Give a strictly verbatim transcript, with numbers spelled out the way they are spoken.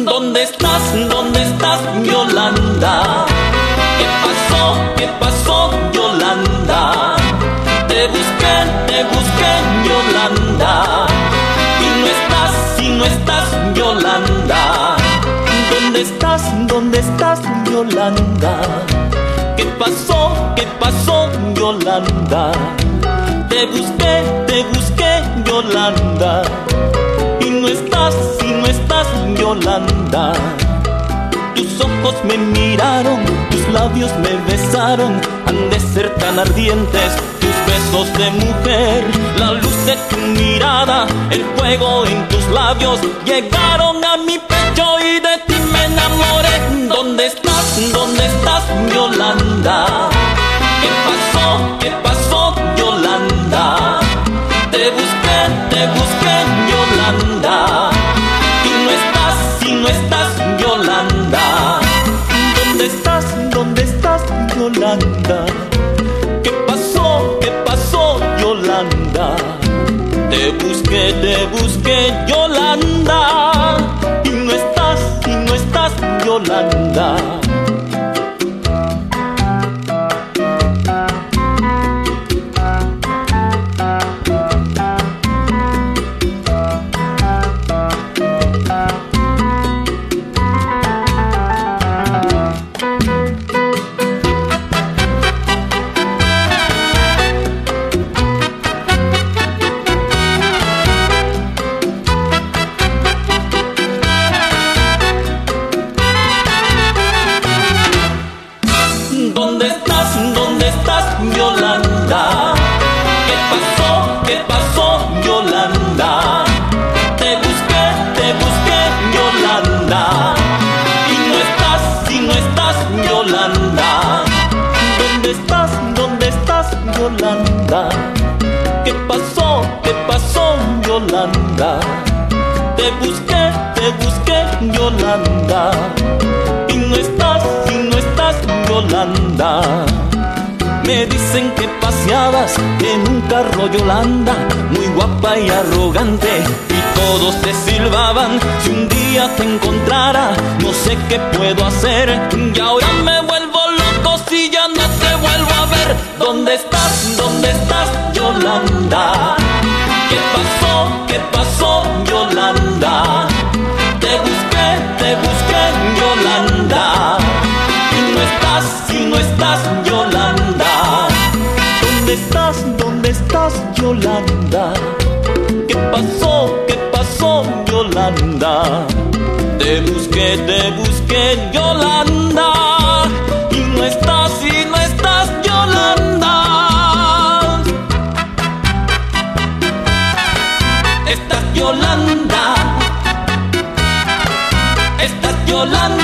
¿Dónde estás? ¿Dónde estás, Yolanda? ¿Qué pasó? ¿Qué pasó, Yolanda? Te busqué, te busqué, Yolanda, y no estás, y no estás, Yolanda. ¿Dónde estás? ¿Dónde estás, Yolanda? ¿Qué pasó? ¿Qué pasó, Yolanda? Te busqué, te busqué, Yolanda, y no estás, y no estás, Yolanda. Tus ojos me miraron, tus labios me besaron, han de ser tan ardientes tus besos de mujer. La luz de tu mirada, el fuego en tus labios, llegaron a mi pecho y de ti me enamoré. ¿Dónde estás? ¿Dónde estás, Yolanda? ¿Qué pasó? ¿Qué pasó, Yolanda? Te busqué, te busqué, Yolanda, y no estás, y no estás, Yolanda. ¿Dónde estás? ¿Dónde estás, Yolanda? ¿Qué pasó? ¿Qué pasó, Yolanda? Te busqué, te busqué, Yolanda, y no estás, y no estás, Yolanda. ¿Dónde estás? ¿Dónde estás, Yolanda? ¿Qué pasó? ¿Qué pasó, Yolanda? Te busqué, te busqué, Yolanda, y no estás, y no estás, Yolanda. ¿Dónde estás? ¿Dónde estás, Yolanda? ¿Qué pasó? ¿Qué pasó, Yolanda? Te busqué, te busqué, Yolanda, y no estás, y no estás, Yolanda. Me dicen que paseabas en un carro, Yolanda, muy guapa y arrogante, y todos te silbaban. Si un día te encontrara, no sé qué puedo hacer, y ahora me vuelvo loco si ya no te vuelvo a ver. ¿Dónde estás? ¿Dónde estás, Yolanda? ¿Qué pasó? ¿Qué pasó, Yolanda? Te busqué, te busqué, Yolanda, y no estás, y no estás, Yolanda. ¿Dónde estás? ¿Dónde estás, Yolanda? ¿Qué pasó? ¿Qué pasó, Yolanda? Te busqué, te busqué, Yolanda, y no estás, y no estás, Yolanda. Estás, Yolanda, estás, Yolanda.